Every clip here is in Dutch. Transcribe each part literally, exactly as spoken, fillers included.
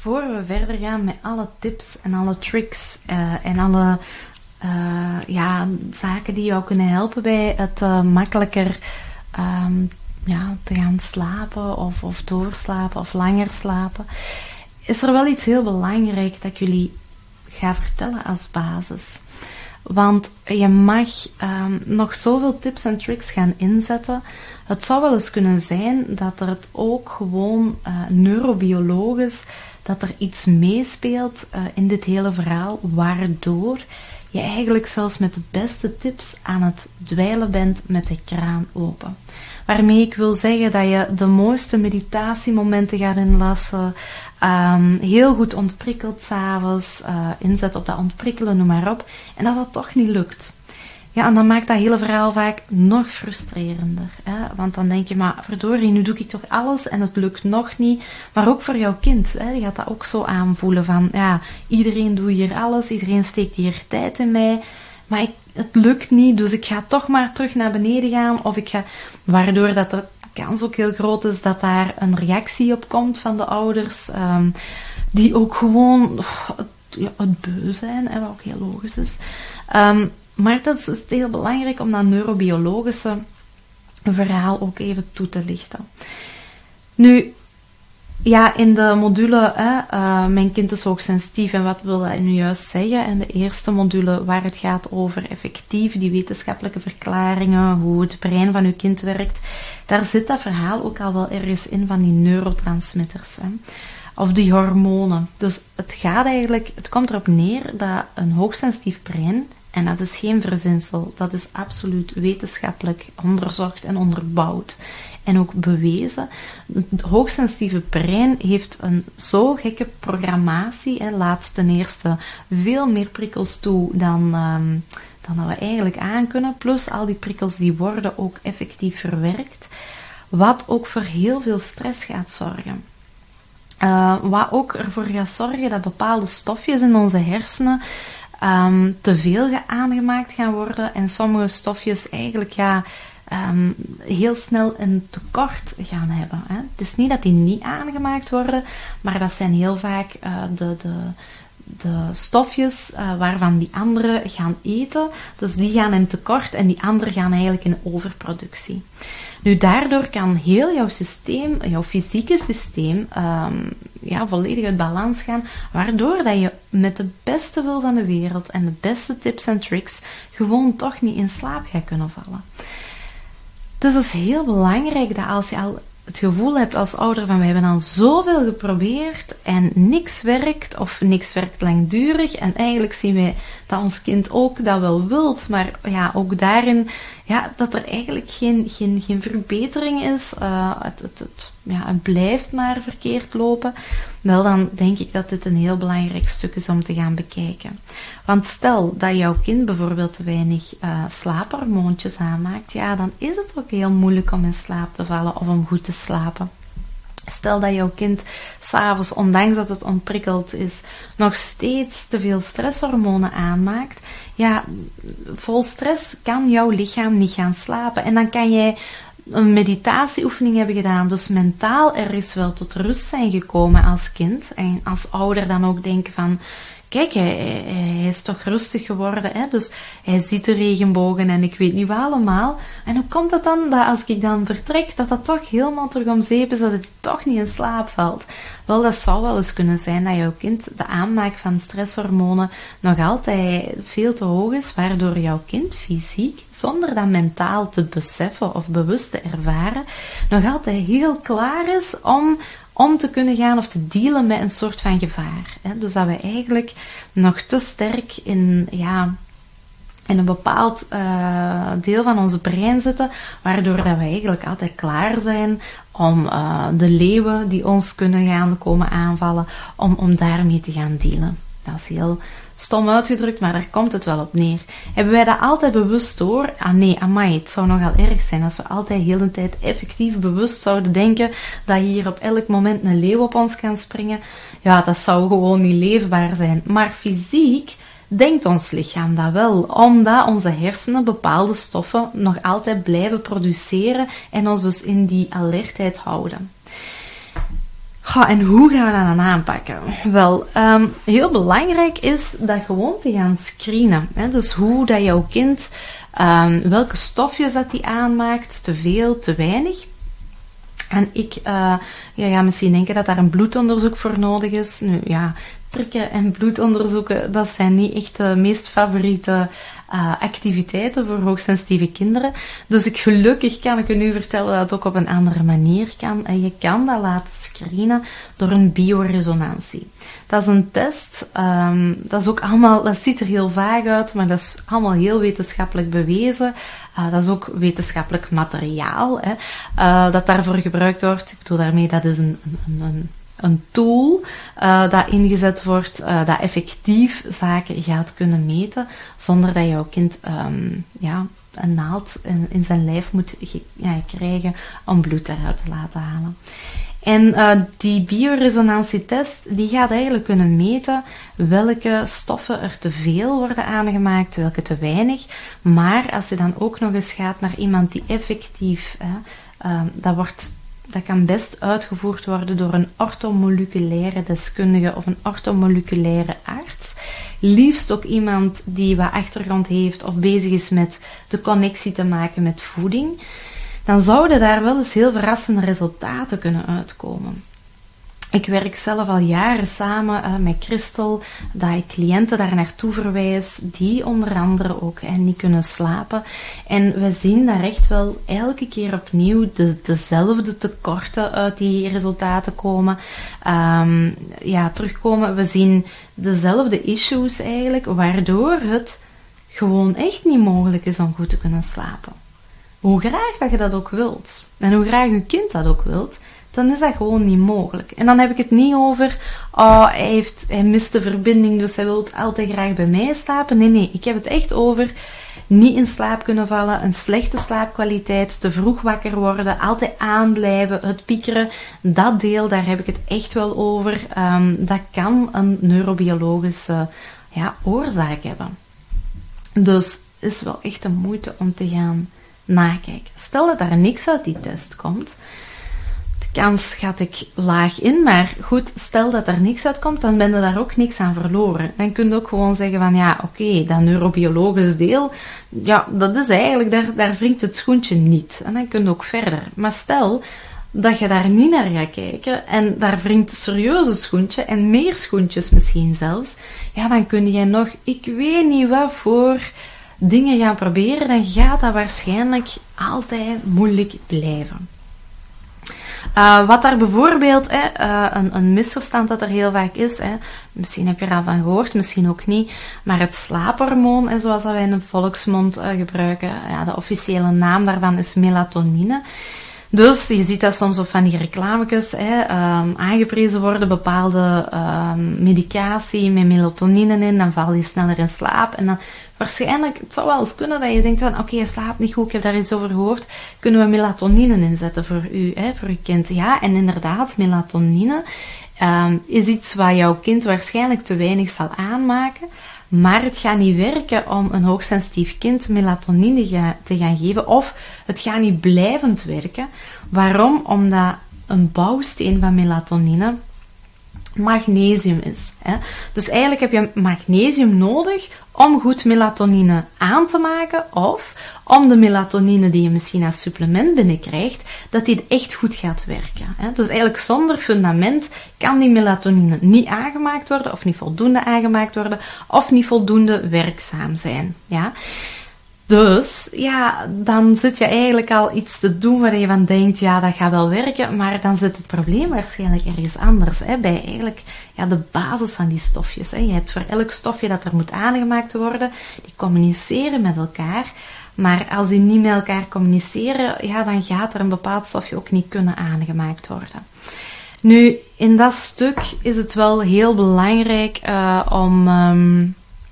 voor we verder gaan met alle tips en alle tricks uh, en alle uh, ja, zaken die jou kunnen helpen bij het uh, makkelijker um, ja, te gaan slapen of, of doorslapen of langer slapen, is er wel iets heel belangrijk dat ik jullie ga vertellen als basis. Want je mag um, nog zoveel tips en tricks gaan inzetten. Het zou wel eens kunnen zijn dat er het ook gewoon uh, neurobiologisch, dat er iets meespeelt uh, in dit hele verhaal, waardoor je eigenlijk zelfs met de beste tips aan het dweilen bent met de kraan open. Waarmee ik wil zeggen dat je de mooiste meditatiemomenten gaat inlassen, um, heel goed ontprikkeld s'avonds, uh, inzet op dat ontprikkelen, noem maar op, en dat dat toch niet lukt. Ja, en dan maakt dat hele verhaal vaak nog frustrerender. Hè? Want dan denk je, maar verdorie, nu doe ik toch alles en het lukt nog niet. Maar ook voor jouw kind, hè? Die gaat dat ook zo aanvoelen van, ja, iedereen doet hier alles, iedereen steekt hier tijd in mij, maar ik, het lukt niet, dus ik ga toch maar terug naar beneden gaan, of ik ga, waardoor dat de kans ook heel groot is dat daar een reactie op komt van de ouders, um, die ook gewoon oh, het, ja, het beu zijn, hè, wat ook heel logisch is. Um, maar dat is, is heel belangrijk om dat neurobiologische verhaal ook even toe te lichten. Nu, ja, in de module, hè, uh, mijn kind is hoogsensitief en wat wil dat nu juist zeggen? En de eerste module waar het gaat over effectief, die wetenschappelijke verklaringen, hoe het brein van uw kind werkt, daar zit dat verhaal ook al wel ergens in van die neurotransmitters, hè, of die hormonen. Dus het gaat eigenlijk, het komt erop neer dat een hoogsensitief brein, en dat is geen verzinsel, dat is absoluut wetenschappelijk onderzocht en onderbouwd. En ook bewezen. Het hoogsensitieve brein heeft een zo gekke programmatie. Hè, laat ten eerste veel meer prikkels toe dan, um, dan dat we eigenlijk aankunnen. Plus al die prikkels die worden ook effectief verwerkt. Wat ook voor heel veel stress gaat zorgen. Uh, wat ook ervoor gaat zorgen dat bepaalde stofjes in onze hersenen um, te veel aangemaakt gaan worden. En sommige stofjes eigenlijk ja, um, heel snel een tekort gaan hebben. Hè. Het is niet dat die niet aangemaakt worden, maar dat zijn heel vaak uh, de... de de stofjes uh, waarvan die anderen gaan eten. Dus die gaan in tekort en die anderen gaan eigenlijk in overproductie. Nu, daardoor kan heel jouw systeem, jouw fysieke systeem, um, ja, volledig uit balans gaan, waardoor dat je met de beste wil van de wereld en de beste tips en tricks gewoon toch niet in slaap gaat kunnen vallen. Dus het is heel belangrijk dat als je al het gevoel hebt als ouder van we hebben al zoveel geprobeerd en niks werkt of niks werkt langdurig en eigenlijk zien wij dat ons kind ook dat wel wilt, maar ja, ook daarin ja, dat er eigenlijk geen, geen, geen verbetering is, uh, het, het, het, ja, het blijft maar verkeerd lopen, wel dan denk ik dat dit een heel belangrijk stuk is om te gaan bekijken. Want stel dat jouw kind bijvoorbeeld te weinig uh, slaaphormoontjes aanmaakt, ja, dan is het ook heel moeilijk om in slaap te vallen of om goed te slapen. Stel dat jouw kind 's avonds, ondanks dat het ontprikkeld is, nog steeds te veel stresshormonen aanmaakt, ja, vol stress kan jouw lichaam niet gaan slapen. En dan kan jij een meditatieoefening hebben gedaan, dus mentaal ergens wel tot rust zijn gekomen als kind. En als ouder dan ook denken van, kijk, hij, hij is toch rustig geworden, hè? Dus hij ziet de regenbogen en ik weet niet wat allemaal. En hoe komt het dan dat als ik dan vertrek, dat dat toch helemaal terug om zeep is, dat het toch niet in slaap valt? Wel, dat zou wel eens kunnen zijn dat jouw kind de aanmaak van stresshormonen nog altijd veel te hoog is, waardoor jouw kind fysiek, zonder dat mentaal te beseffen of bewust te ervaren, nog altijd heel klaar is om... om te kunnen gaan of te dealen met een soort van gevaar. Hè? Dus dat we eigenlijk nog te sterk in, ja, in een bepaald uh, deel van ons brein zitten, waardoor dat we eigenlijk altijd klaar zijn om uh, de leeuwen die ons kunnen gaan komen aanvallen, om, om daarmee te gaan dealen. Dat is heel stom uitgedrukt, maar daar komt het wel op neer. Hebben wij dat altijd bewust door? Ah nee, amai, het zou nogal erg zijn als we altijd heel de tijd effectief bewust zouden denken dat hier op elk moment een leeuw op ons kan springen. Ja, dat zou gewoon niet leefbaar zijn. Maar fysiek denkt ons lichaam dat wel, omdat onze hersenen bepaalde stoffen nog altijd blijven produceren en ons dus in die alertheid houden. Goh, en hoe gaan we dat dan aanpakken? Wel, um, heel belangrijk is dat gewoon te gaan screenen. Hè? Dus hoe dat jouw kind, um, welke stofjes dat die aanmaakt, te veel, te weinig. En ik uh, ja, ga misschien denken dat daar een bloedonderzoek voor nodig is. Nu ja, prikken en bloedonderzoeken, dat zijn niet echt de meest favoriete uh, activiteiten voor hoogsensitieve kinderen. Dus ik, gelukkig kan ik u nu vertellen dat het ook op een andere manier kan. En je kan dat laten screenen door een bioresonantie. Dat is een test, um, dat is ook allemaal, dat ziet er heel vaag uit, maar dat is allemaal heel wetenschappelijk bewezen. Uh, dat is ook wetenschappelijk materiaal, hè, uh, dat daarvoor gebruikt wordt. Ik bedoel daarmee, dat is een, een, een, een tool uh, dat ingezet wordt, uh, dat effectief zaken gaat kunnen meten, zonder dat jouw kind um, ja, een naald in, in zijn lijf moet ge- ja, krijgen om bloed eruit te laten halen. En uh, die bioresonantietest die gaat eigenlijk kunnen meten welke stoffen er te veel worden aangemaakt, welke te weinig. Maar als je dan ook nog eens gaat naar iemand die effectief, hè, uh, dat, wordt, dat kan best uitgevoerd worden door een orthomoleculaire deskundige of een orthomoleculaire arts. Liefst ook iemand die wat achtergrond heeft of bezig is met de connectie te maken met voeding. Dan zouden daar wel eens heel verrassende resultaten kunnen uitkomen. Ik werk zelf al jaren samen uh, met Christel, dat ik cliënten daar naartoe verwijs, die onder andere ook uh, niet kunnen slapen. En we zien daar echt wel elke keer opnieuw de, dezelfde tekorten uit die resultaten komen, um, ja, terugkomen. We zien dezelfde issues eigenlijk, waardoor het gewoon echt niet mogelijk is om goed te kunnen slapen. Hoe graag dat je dat ook wilt, en hoe graag je kind dat ook wilt, dan is dat gewoon niet mogelijk. En dan heb ik het niet over, oh, hij, heeft, hij mist de verbinding, dus hij wil altijd graag bij mij slapen. Nee, nee, ik heb het echt over niet in slaap kunnen vallen, een slechte slaapkwaliteit, te vroeg wakker worden, altijd aanblijven, het piekeren. Dat deel, daar heb ik het echt wel over. Um, dat kan een neurobiologische ja, oorzaak hebben. Dus het is wel echt een moeite om te gaan nakijken. Stel dat daar niks uit die test komt, de kans schat ik laag in, maar goed, stel dat er niks uit komt, dan ben je daar ook niks aan verloren. Dan kun je ook gewoon zeggen van, ja, oké, okay, dat neurobiologisch deel, ja, dat is eigenlijk, daar, daar wringt het schoentje niet. En dan kun je ook verder. Maar stel dat je daar niet naar gaat kijken en daar wringt een serieuze schoentje en meer schoentjes misschien zelfs, ja, dan kun je nog, ik weet niet wat voor dingen gaan proberen, dan gaat dat waarschijnlijk altijd moeilijk blijven. Uh, wat daar bijvoorbeeld, hè, uh, een, een misverstand dat er heel vaak is, hè, misschien heb je er al van gehoord, misschien ook niet, maar het slaaphormoon, hè, zoals dat wij in de volksmond uh, gebruiken, ja, de officiële naam daarvan is melatonine. Dus je ziet dat soms op van die reclametjes hè, um, aangeprezen worden, bepaalde um, medicatie met melatonine in, dan val je sneller in slaap. En dan waarschijnlijk, het zou wel eens kunnen dat je denkt van, oké, okay, je slaapt niet goed, ik heb daar iets over gehoord, kunnen we melatonine inzetten voor u, hè, voor uw kind? Ja, en inderdaad, melatonine um, is iets wat jouw kind waarschijnlijk te weinig zal aanmaken. Maar het gaat niet werken om een hoogsensitief kind melatonine ga, te gaan geven. Of het gaat niet blijvend werken. Waarom? Omdat een bouwsteen van melatonine magnesium is. Hè? Dus eigenlijk heb je magnesium nodig om goed melatonine aan te maken. Of om de melatonine die je misschien als supplement binnenkrijgt, dat die echt goed gaat werken. Hè? Dus eigenlijk zonder fundament kan die melatonine niet aangemaakt worden, of niet voldoende aangemaakt worden, of niet voldoende werkzaam zijn. Ja? Dus, ja, dan zit je eigenlijk al iets te doen waar je van denkt, ja, dat gaat wel werken, maar dan zit het probleem waarschijnlijk ergens anders, hè, bij eigenlijk ja, de basis van die stofjes. Hè. Je hebt voor elk stofje dat er moet aangemaakt worden, die communiceren met elkaar, maar als die niet met elkaar communiceren, ja, dan gaat er een bepaald stofje ook niet kunnen aangemaakt worden. Nu, in dat stuk is het wel heel belangrijk uh, om... Um,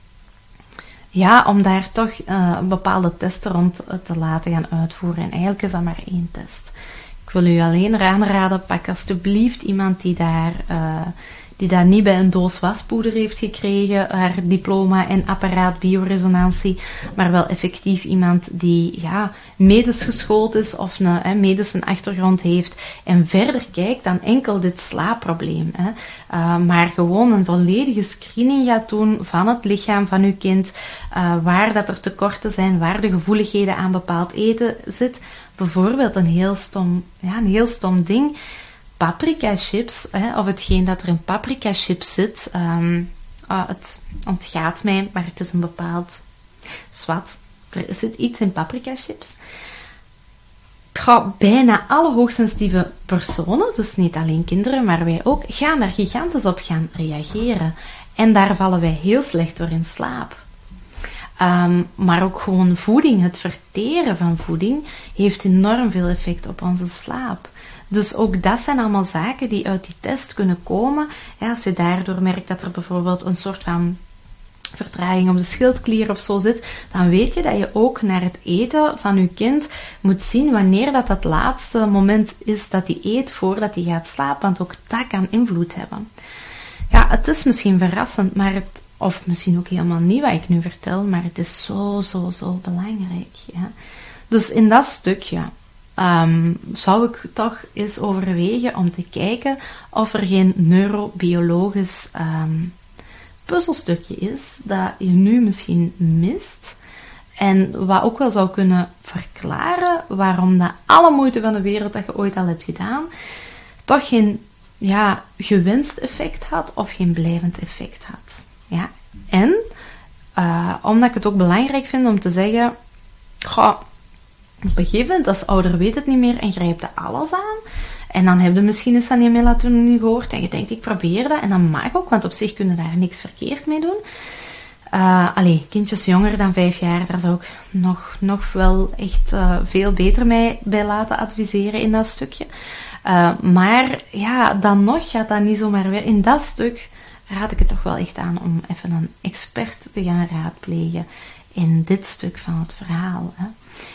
Ja, om daar toch uh, een bepaalde testen rond te laten gaan uitvoeren. En eigenlijk is dat maar één test. Ik wil u alleen aanraden, pak alsjeblieft iemand die daar, uh, die dat niet bij een doos waspoeder heeft gekregen, haar diploma en apparaat bioresonantie, maar wel effectief iemand die ja, medisch geschoold is of een hè, medische achtergrond heeft en verder kijkt dan enkel dit slaapprobleem. Hè. Uh, maar gewoon een volledige screening gaat doen van het lichaam van uw kind, uh, waar dat er tekorten zijn, waar de gevoeligheden aan bepaald eten zit. Bijvoorbeeld een heel stom, ja, een heel stom ding. Paprika chips, hè, of hetgeen dat er in paprika chips zit. Um, uh, het ontgaat mij, maar het is een bepaald zwart. Er zit iets in paprika chips. Goh, bijna alle hoogsensitieve personen, dus niet alleen kinderen, maar wij ook, gaan daar gigantisch op gaan reageren. En daar vallen wij heel slecht door in slaap. Um, maar ook gewoon voeding, het verteren van voeding, heeft enorm veel effect op onze slaap. Dus ook dat zijn allemaal zaken die uit die test kunnen komen. Ja, als je daardoor merkt dat er bijvoorbeeld een soort van vertraging op de schildklier of zo zit, dan weet je dat je ook naar het eten van je kind moet zien wanneer dat het laatste moment is dat hij eet voordat hij gaat slapen, want ook dat kan invloed hebben. Ja, het is misschien verrassend, maar het, of misschien ook helemaal niet wat ik nu vertel, maar het is zo, zo, zo belangrijk. Ja. Dus in dat stukje um, zou ik toch eens overwegen om te kijken of er geen neurobiologisch um, puzzelstukje is dat je nu misschien mist. En wat ook wel zou kunnen verklaren waarom dat alle moeite van de wereld dat je ooit al hebt gedaan, toch geen ja, gewenst effect had of geen blijvend effect had. Ja. En uh, omdat ik het ook belangrijk vind om te zeggen, goh, op een gegeven moment als ouder weet het niet meer en grijpt er alles aan. En dan heb je misschien eens van je melatonine gehoord en je denkt, ik probeer dat. En dat mag ook, want op zich kunnen daar niks verkeerd mee doen. Uh, allee, kindjes jonger dan vijf jaar, daar zou ik nog, nog wel echt uh, veel beter mee bij laten adviseren in dat stukje. Uh, maar ja, dan nog gaat dat niet zomaar weer. In dat stuk raad ik het toch wel echt aan om even een expert te gaan raadplegen in dit stuk van het verhaal. Hè.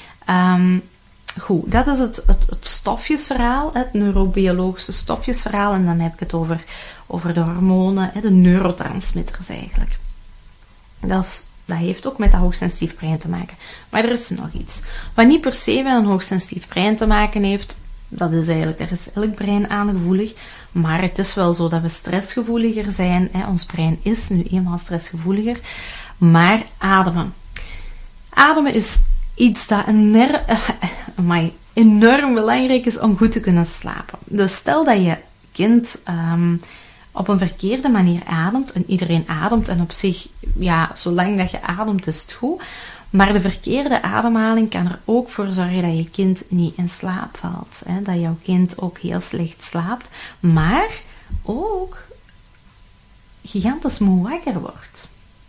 Um, Goed, dat is het, het, het stofjesverhaal, het neurobiologische stofjesverhaal. En dan heb ik het over, over de hormonen, de neurotransmitters eigenlijk. Dat, is, dat heeft ook met dat hoogsensitief brein te maken. Maar er is nog iets. Wat niet per se met een hoogsensitief brein te maken heeft, dat is eigenlijk, er is elk brein aangevoelig. Maar het is wel zo dat we stressgevoeliger zijn. Hè. Ons brein is nu eenmaal stressgevoeliger. Maar ademen. Ademen is iets dat enorm, uh, enorm belangrijk is om goed te kunnen slapen. Dus stel dat je kind um, op een verkeerde manier ademt, en iedereen ademt, en op zich, ja, zolang dat je ademt is het goed, maar de verkeerde ademhaling kan er ook voor zorgen dat je kind niet in slaap valt. Hè? Dat jouw kind ook heel slecht slaapt, maar ook gigantisch moe wakker wordt.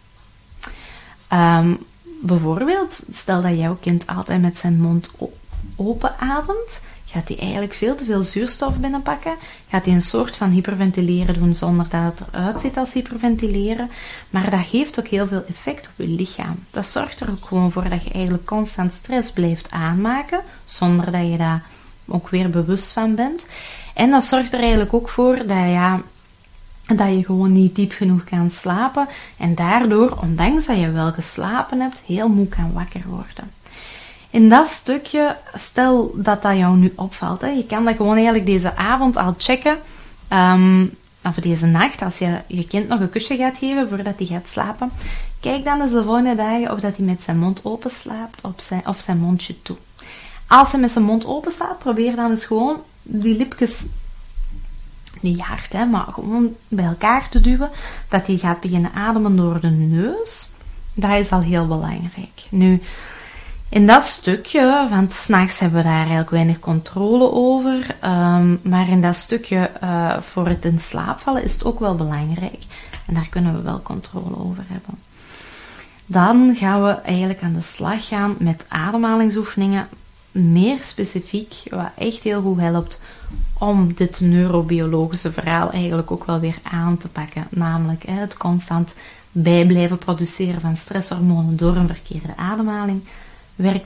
Um, Bijvoorbeeld, stel dat jouw kind altijd met zijn mond open ademt, gaat hij eigenlijk veel te veel zuurstof binnenpakken, gaat hij een soort van hyperventileren doen zonder dat het eruit ziet als hyperventileren, maar dat heeft ook heel veel effect op je lichaam. Dat zorgt er ook gewoon voor dat je eigenlijk constant stress blijft aanmaken, zonder dat je daar ook weer bewust van bent. En dat zorgt er eigenlijk ook voor dat ja, dat je gewoon niet diep genoeg kan slapen en daardoor, ondanks dat je wel geslapen hebt, heel moe kan wakker worden. In dat stukje, stel dat dat jou nu opvalt, hè, je kan dat gewoon eigenlijk deze avond al checken, um, of deze nacht, als je je kind nog een kusje gaat geven voordat hij gaat slapen, kijk dan eens de volgende dagen of dat hij met zijn mond open slaapt of zijn, of zijn mondje toe. Als hij met zijn mond open slaapt, probeer dan eens gewoon die lipjes, niet hard, hè, maar gewoon bij elkaar te duwen, dat hij gaat beginnen ademen door de neus. Dat is al heel belangrijk. Nu, in dat stukje, want 's nachts hebben we daar eigenlijk weinig controle over, um, maar in dat stukje uh, voor het in slaap vallen is het ook wel belangrijk. En daar kunnen we wel controle over hebben. Dan gaan we eigenlijk aan de slag gaan met ademhalingsoefeningen, meer specifiek, wat echt heel goed helpt om dit neurobiologische verhaal eigenlijk ook wel weer aan te pakken. Namelijk hè, het constant bij blijven produceren van stresshormonen door een verkeerde ademhaling, werkt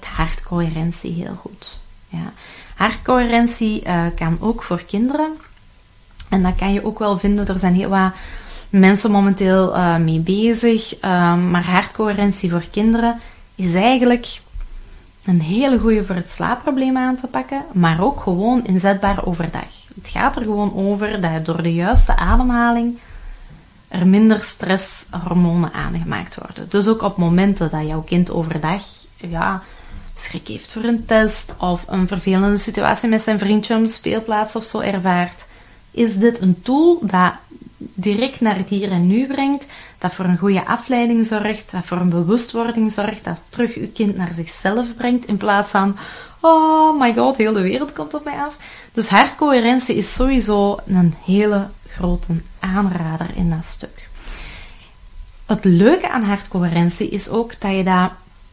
hartcoherentie heel goed. Ja. Hartcoherentie uh, kan ook voor kinderen En dat kan je ook wel vinden. Er zijn heel wat mensen momenteel uh, mee bezig. Um, maar hartcoherentie voor kinderen is eigenlijk een hele goeie voor het slaapprobleem aan te pakken. Maar ook gewoon inzetbaar overdag. Het gaat er gewoon over dat door de juiste ademhaling er minder stresshormonen aangemaakt worden. Dus ook op momenten dat jouw kind overdag ja, schrik heeft voor een test of een vervelende situatie met zijn vriendje op de speelplaats of zo ervaart, is dit een tool dat direct naar het hier en nu brengt, dat voor een goede afleiding zorgt, dat voor een bewustwording zorgt, dat terug uw kind naar zichzelf brengt, in plaats van oh my god, heel de wereld komt op mij af. Dus hartcoherentie is sowieso een hele grote aanrader in dat stuk. Het leuke aan hartcoherentie is ook dat je dat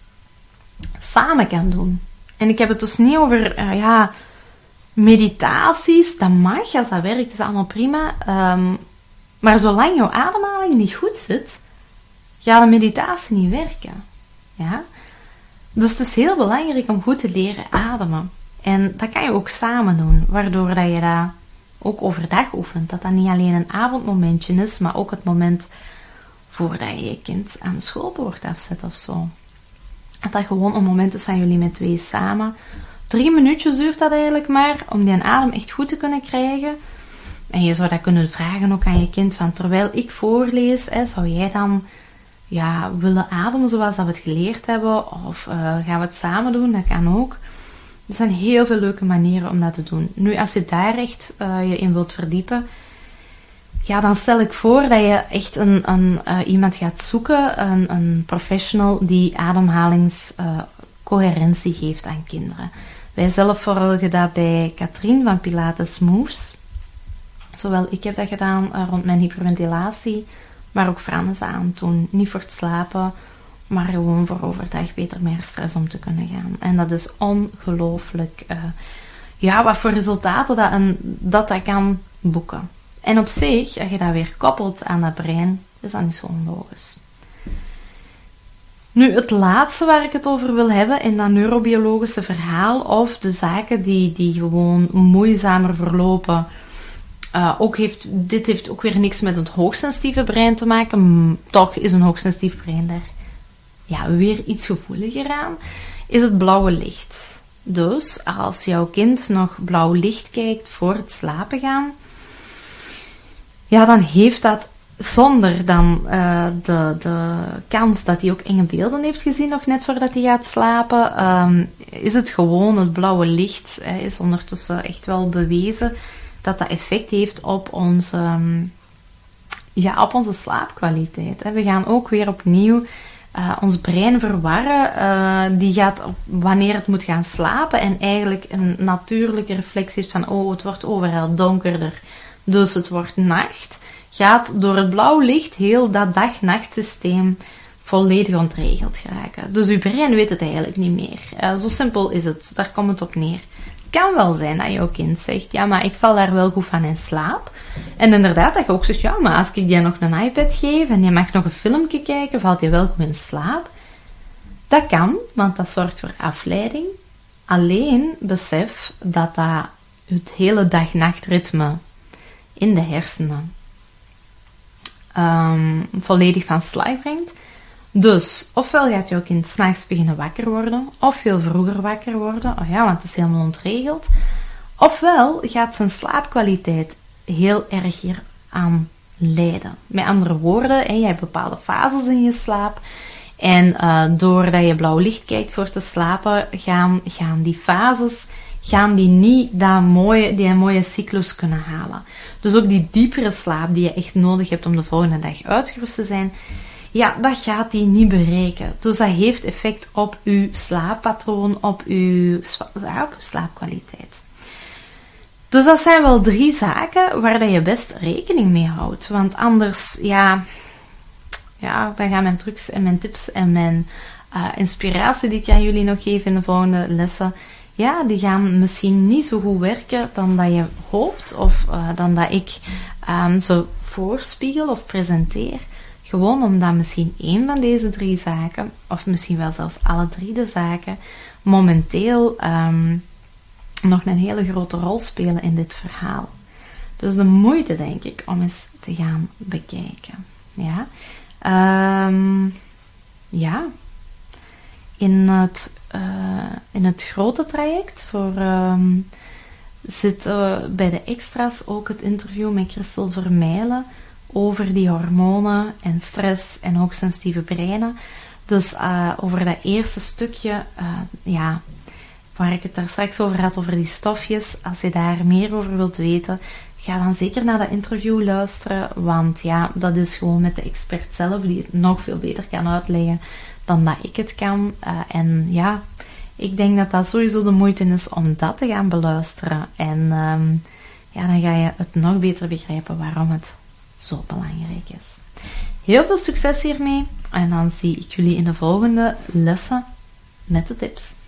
samen kan doen. En ik heb het dus niet over uh, ja, meditaties, dat mag, als dat werkt is dat allemaal prima. Um, maar zolang jouw ademhaling niet goed zit, gaat de meditatie niet werken. Ja? Dus het is heel belangrijk om goed te leren ademen. En dat kan je ook samen doen, waardoor dat je dat ook overdag oefent. Dat dat niet alleen een avondmomentje is, maar ook het moment voordat je je kind aan de schoolpoort afzet of zo. Dat dat gewoon een moment is van jullie met twee samen. Drie minuutjes duurt dat eigenlijk maar, om die adem echt goed te kunnen krijgen. En je zou dat kunnen vragen ook aan je kind, van terwijl ik voorlees, hè, zou jij dan ja, willen ademen zoals dat we het geleerd hebben? Of uh, gaan we het samen doen? Dat kan ook. Er zijn heel veel leuke manieren om dat te doen. Nu, als je daar echt uh, je in wilt verdiepen, ja, dan stel ik voor dat je echt een, een, uh, iemand gaat zoeken, een, een professional die ademhalingscoherentie uh, geeft aan kinderen. Wij zelf volgen dat bij Katrien van Pilates Moves. Zowel ik heb dat gedaan uh, rond mijn hyperventilatie, maar ook Fran is aan toen. Niet voor het slapen, maar gewoon voor overdag beter meer stress om te kunnen gaan. En dat is ongelooflijk. Uh, ja, wat voor resultaten dat, een, dat dat kan boeken. En op zich, als je dat weer koppelt aan dat brein, is dat niet zo onlogisch. Nu, het laatste waar ik het over wil hebben in dat neurobiologische verhaal, of de zaken die, die gewoon moeizamer verlopen. Uh, ook heeft, dit heeft ook weer niks met het hoogsensitieve brein te maken. Toch is een hoogsensitief brein daar ja, weer iets gevoeliger aan. Is het blauwe licht. Dus als jouw kind nog blauw licht kijkt voor het slapen gaan, ja, dan heeft dat zonder dan uh, de, de kans dat hij ook enge beelden heeft gezien nog net voordat hij gaat slapen, um, is het gewoon het blauwe licht. Hè, is ondertussen echt wel bewezen dat dat effect heeft op onze, um, ja, op onze slaapkwaliteit. Hè. We gaan ook weer opnieuw uh, ons brein verwarren. Uh, die gaat op, wanneer het moet gaan slapen en eigenlijk een natuurlijke reflex heeft van oh, het wordt overal donkerder, dus het wordt nacht. Gaat door het blauw licht heel dat dag-nachtsysteem volledig ontregeld geraken. Dus uw brein weet het eigenlijk niet meer. Uh, zo simpel is het. Daar komt het op neer. Het kan wel zijn dat jouw kind zegt, ja, maar ik val daar wel goed van in slaap. En inderdaad, dat je ook zegt, ja, maar als ik je nog een iPad geef en je mag nog een filmpje kijken, valt je wel goed in slaap. Dat kan, want dat zorgt voor afleiding. Alleen besef dat dat het hele dag-nachtritme in de hersenen Um, volledig van slag brengt. Dus, ofwel gaat jouw kind 's nachts beginnen wakker worden, of veel vroeger wakker worden, oh ja, want het is helemaal ontregeld. Ofwel gaat zijn slaapkwaliteit heel erg hier aan lijden. Met andere woorden, hè, je hebt bepaalde fases in je slaap. En uh, doordat je blauw licht kijkt voor te slapen, gaan, gaan die fases gaan die niet dat mooie, die een mooie cyclus kunnen halen. Dus ook die diepere slaap die je echt nodig hebt om de volgende dag uitgerust te zijn, ja, dat gaat die niet bereiken. Dus dat heeft effect op uw slaappatroon, op uw, op uw slaapkwaliteit. Dus dat zijn wel drie zaken waar dat je best rekening mee houdt. Want anders, ja, ja dan gaan mijn trucs en mijn tips en mijn uh, inspiratie die ik aan jullie nog geef in de volgende lessen, ja, die gaan misschien niet zo goed werken dan dat je hoopt of uh, dan dat ik um, zo voorspiegel of presenteer. Gewoon omdat misschien één van deze drie zaken, of misschien wel zelfs alle drie de zaken, momenteel um, nog een hele grote rol spelen in dit verhaal. Dus de moeite, denk ik, om eens te gaan bekijken. Ja. Um, ja. In het, uh, in het grote traject voor, um, zit uh, bij de extra's ook het interview met Christel Vermeijlen over die hormonen en stress en hoogsensitieve breinen. Dus uh, over dat eerste stukje, uh, ja, waar ik het daar straks over had, over die stofjes. Als je daar meer over wilt weten, ga dan zeker naar dat interview luisteren. Want ja, dat is gewoon met de expert zelf, die het nog veel beter kan uitleggen dan dat ik het kan. Uh, en ja, ik denk dat dat sowieso de moeite is om dat te gaan beluisteren. En um, ja, dan ga je het nog beter begrijpen waarom het zo belangrijk is. Heel veel succes hiermee. En dan zie ik jullie in de volgende lessen met de tips.